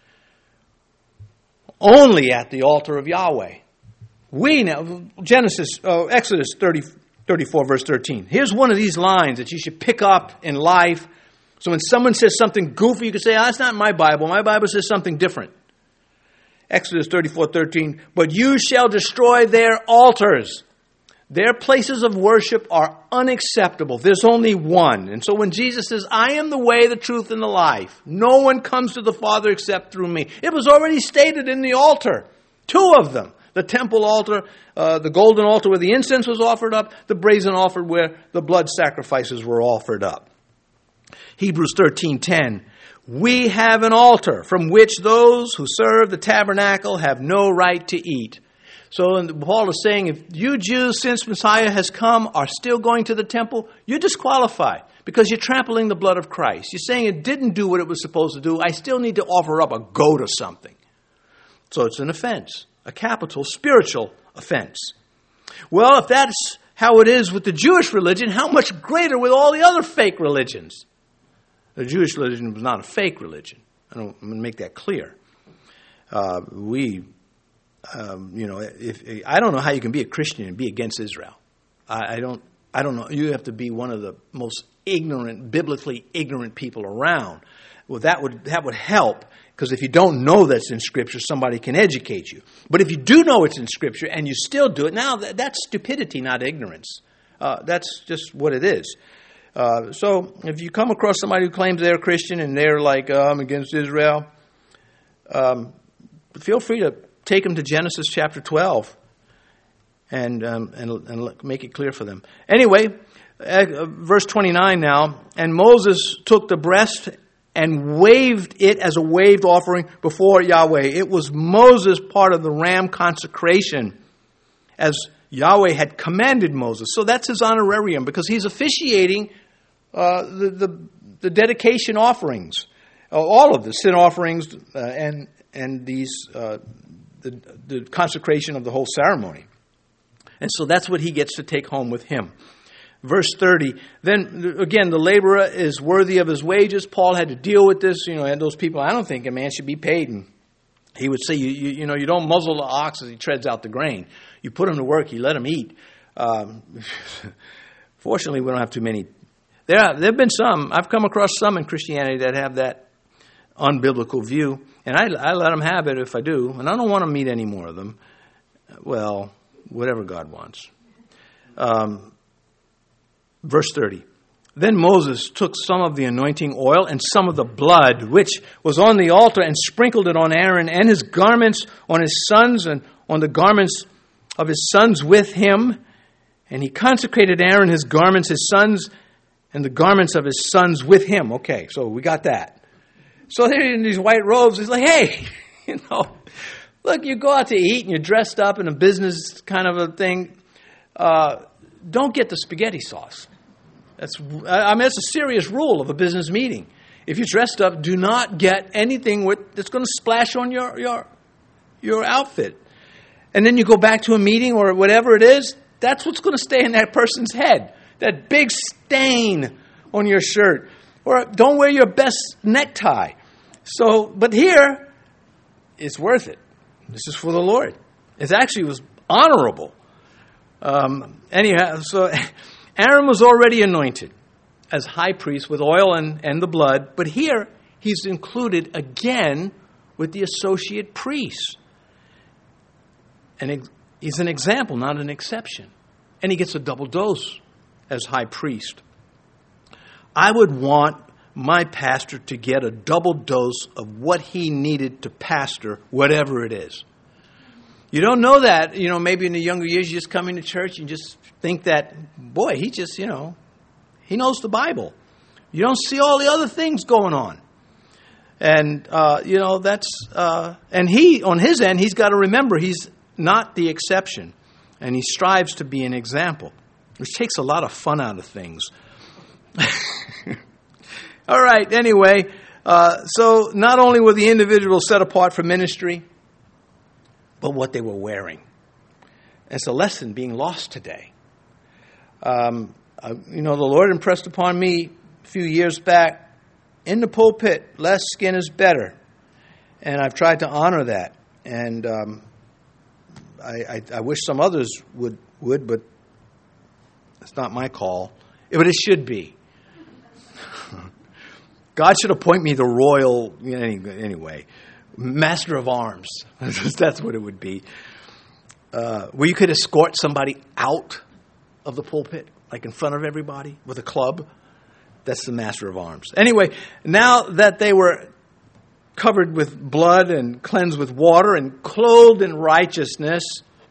Only at the altar of Yahweh. We now, Genesis, uh, Exodus thirty, thirty-four, verse thirteen. Here's one of these lines that you should pick up in life. So when someone says something goofy, you can say, oh, that's not my Bible. My Bible says something different. Exodus thirty-four thirteen. But you shall destroy their altars. Their places of worship are unacceptable. There's only one. And so when Jesus says, I am the way, the truth, and the life. No one comes to the Father except through me. It was already stated in the altar. Two of them. The temple altar, uh, the golden altar where the incense was offered up. The brazen altar where the blood sacrifices were offered up. Hebrews thirteen ten. We have an altar from which those who serve the tabernacle have no right to eat. So Paul is saying, if you Jews, since Messiah has come, are still going to the temple, you're disqualified because you're trampling the blood of Christ. You're saying it didn't do what it was supposed to do. I still need to offer up a goat or something. So it's an offense, a capital spiritual offense. Well, if that's how it is with the Jewish religion, how much greater with all the other fake religions? The Jewish religion was not a fake religion. I don't, I'm going to make that clear. Uh, we... Um, you know, if, if I don't know how you can be a Christian and be against Israel. I, I don't. I don't know. You have to be one of the most ignorant, biblically ignorant people around. Well, that would that would help, because if you don't know that's in Scripture, somebody can educate you. But if you do know it's in Scripture and you still do it, now that, that's stupidity, not ignorance. Uh, that's just what it is. Uh, so if you come across somebody who claims they're a Christian and they're like, oh, I'm against Israel, um, feel free to take them to Genesis chapter twelve and, um, and and make it clear for them. Anyway, uh, verse twenty-nine now. And Moses took the breast and waved it as a waved offering before Yahweh. It was Moses part of the ram consecration as Yahweh had commanded Moses. So that's his honorarium because he's officiating uh, the, the, the dedication offerings, uh, all of the sin offerings uh, and, and these uh The, the consecration of the whole ceremony. And so that's what he gets to take home with him. Verse thirty, then again, the laborer is worthy of his wages. Paul had to deal with this. You know, and those people, I don't think a man should be paid in He would say, you, you, you know, you don't muzzle the ox as he treads out the grain. You put him to work, you let him eat. Um, fortunately, we don't have too many. There have, there have been some. I've come across some in Christianity that have that unbiblical view. And I, I let them have it if I do. And I don't want to meet any more of them. Well, whatever God wants. Um, verse thirty. Then Moses took some of the anointing oil and some of the blood, which was on the altar, and sprinkled it on Aaron and his garments, on his sons, and on the garments of his sons with him. And he consecrated Aaron, his garments, his sons, and the garments of his sons with him. Okay, so we got that. So they're in these white robes. He's like, hey, you know, look, you go out to eat and you're dressed up in a business kind of a thing. Uh, don't get the spaghetti sauce. That's, I mean, that's a serious rule of a business meeting. If you're dressed up, do not get anything with, that's going to splash on your, your, your outfit. And then you go back to a meeting or whatever it is, that's what's going to stay in that person's head. That big stain on your shirt. Or don't wear your best necktie. So, but here, it's worth it. This is for the Lord. It actually was honorable. Um, anyhow, so Aaron was already anointed as high priest with oil and, and the blood. But here, he's included again with the associate priests. And he's an example, not an exception. And he gets a double dose as high priest. I would want my pastor to get a double dose of what he needed to pastor, whatever it is. You don't know that, you know, maybe in the younger years, you just come into church and just think that, boy, he just, you know, he knows the Bible. You don't see all the other things going on. And, uh, you know, that's, uh, and he, on his end, he's got to remember he's not the exception. And he strives to be an example, which takes a lot of fun out of things. All right, anyway, uh, so not only were the individuals set apart for ministry, but what they were wearing. It's a lesson being lost today. Um, uh, you know, the Lord impressed upon me a few years back, in the pulpit, less skin is better. And I've tried to honor that. And um, I, I, I wish some others would, would, but it's not my call. But it should be. God should appoint me the royal, anyway, master of arms. That's what it would be. Uh, where you could escort somebody out of the pulpit, like in front of everybody, with a club. That's the master of arms. Anyway, now that they were covered with blood and cleansed with water and clothed in righteousness,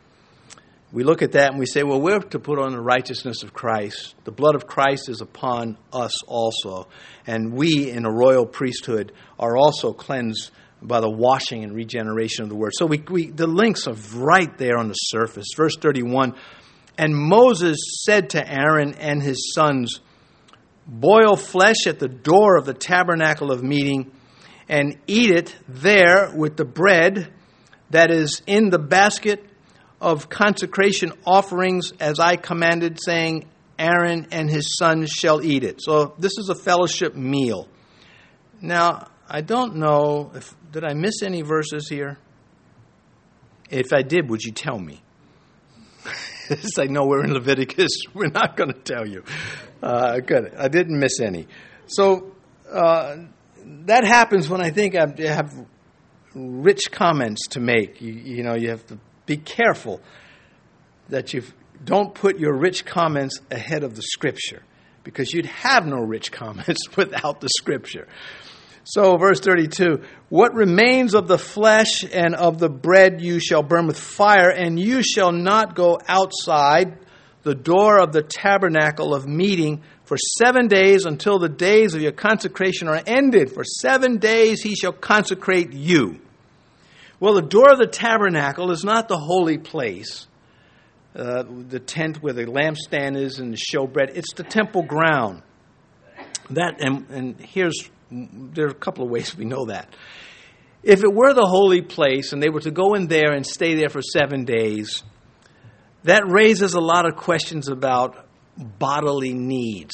we look at that and we say, well, we're to put on the righteousness of Christ. The blood of Christ is upon us also. And we, in a royal priesthood, are also cleansed by the washing and regeneration of the word. So we, we the links are right there on the surface. Verse thirty-one, and Moses said to Aaron and his sons, boil flesh at the door of the tabernacle of meeting and eat it there with the bread that is in the basket of consecration offerings, as I commanded, saying, Aaron and his sons shall eat it. So this is a fellowship meal. Now, I don't know, if did I miss any verses here? If I did, would you tell me? It's like, no, we're in Leviticus. We're not going to tell you. Uh, good. I didn't miss any. So uh, that happens when I think I have rich comments to make. You, you know, you have to be careful that you don't put your rich comments ahead of the Scripture, because you'd have no rich comments without the Scripture. So, verse thirty-two, what remains of the flesh and of the bread you shall burn with fire, and you shall not go outside the door of the tabernacle of meeting for seven days until the days of your consecration are ended. For seven days he shall consecrate you. Well, the door of the tabernacle is not the holy place, uh, the tent where the lampstand is and the showbread. It's the temple ground. That and, and here's there are a couple of ways we know that. If it were the holy place and they were to go in there and stay there for seven days, that raises a lot of questions about bodily needs.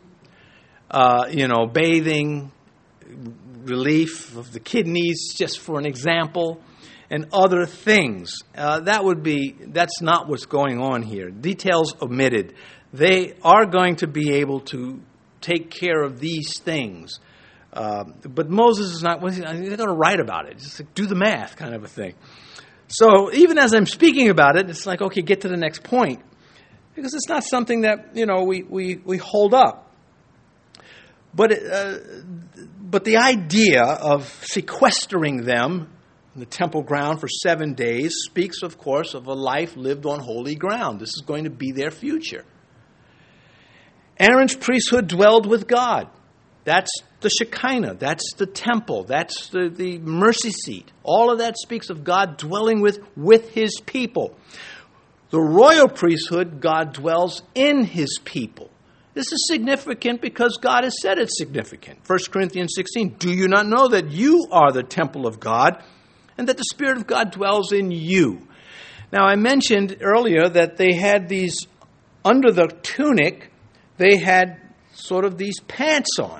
Uh, you know, bathing, relief of the kidneys, just for an example. and other things. Uh, that would be, that's not what's going on here. Details omitted. They are going to be able to take care of these things. Uh, but Moses is not, they're going to write about it. Just like, do the math kind of a thing. So even as I'm speaking about it, it's like, okay, get to the next point. Because it's not something that, you know, we, we, we hold up. But uh, but the idea of sequestering them in the temple ground for seven days speaks, of course, of a life lived on holy ground. This is going to be their future. Aaron's priesthood dwelled with God. That's the Shekinah. That's the temple. That's the, the mercy seat. All of that speaks of God dwelling with, with his people. The royal priesthood, God dwells in his people. This is significant because God has said it's significant. First Corinthians sixteen, do you not know that you are the temple of God and that the Spirit of God dwells in you? Now, I mentioned earlier that they had these, under the tunic, they had sort of these pants on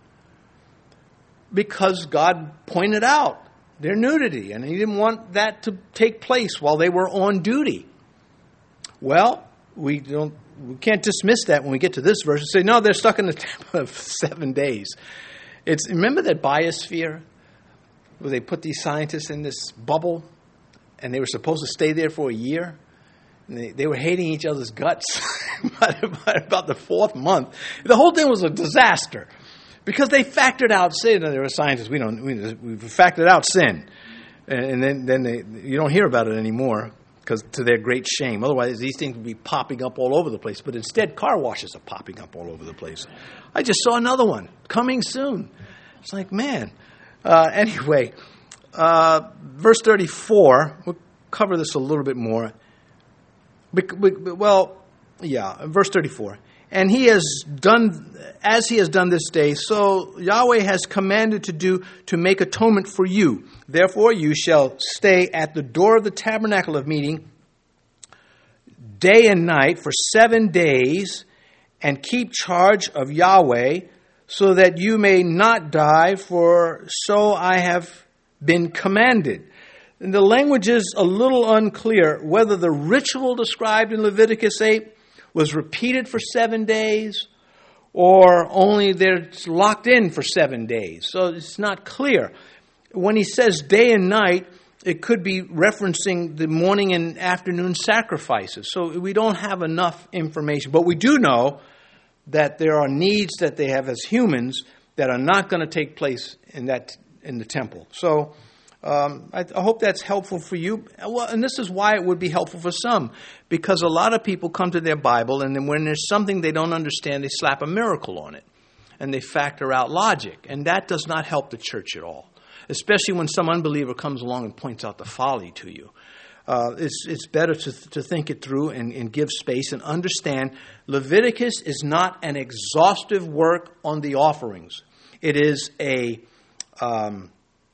because God pointed out their nudity and he didn't want that to take place while they were on duty. Well, we don't we can't dismiss that when we get to this verse and say, no, they're stuck in the temple for seven days. It's remember that biosphere where they put these scientists in this bubble and they were supposed to stay there for a year? And they, they were hating each other's guts by, by about the fourth month. The whole thing was a disaster because they factored out sin. And there were scientists, we don't, we, we factored out sin. And then, then they, you don't hear about it anymore. Because to their great shame. Otherwise, these things would be popping up all over the place. But instead, car washes are popping up all over the place. I just saw another one coming soon. It's like, man. Uh, anyway, uh, verse thirty-four, we'll cover this a little bit more. Well, yeah, verse thirty-four. And he has done, as he has done this day, so Yahweh has commanded to do, to make atonement for you. Therefore, you shall stay at the door of the tabernacle of meeting day and night for seven days and keep charge of Yahweh so that you may not die, for so I have been commanded. And the language is a little unclear whether the ritual described in Leviticus eight was repeated for seven days, or only they're locked in for seven days. So it's not clear. When he says day and night, it could be referencing the morning and afternoon sacrifices. So we don't have enough information. But we do know that there are needs that they have as humans that are not going to take place in that in the temple. So Um, I, I hope that's helpful for you. Well, and this is why it would be helpful for some. Because a lot of people come to their Bible, and then when there's something they don't understand, they slap a miracle on it. And they factor out logic. And that does not help the church at all. Especially when some unbeliever comes along and points out the folly to you. Uh, it's it's better to to think it through and, and give space and understand Leviticus is not an exhaustive work on the offerings. It is a... Um,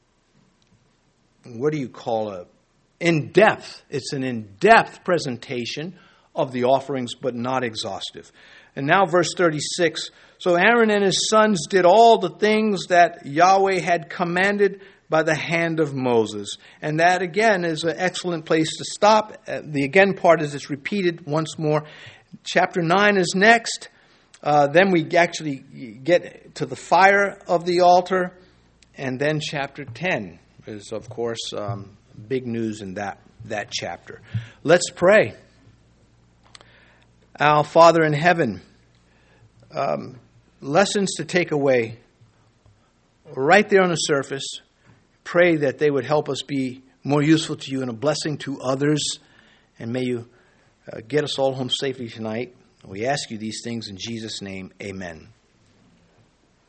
what do you call it? In-depth. It's an in-depth presentation of the offerings, but not exhaustive. And now verse thirty-six. So Aaron and his sons did all the things that Yahweh had commanded by the hand of Moses. And that, again, is an excellent place to stop. Uh, the again part is it's repeated once more. Chapter nine is next. Uh, then we actually get to the fire of the altar. And then chapter ten is, of course, um, big news in that, that chapter. Let's pray. Our Father in heaven, um, lessons to take away right there on the surface. Pray that they would help us be more useful to you and a blessing to others. And may you uh, get us all home safely tonight. We ask you these things in Jesus' name. Amen.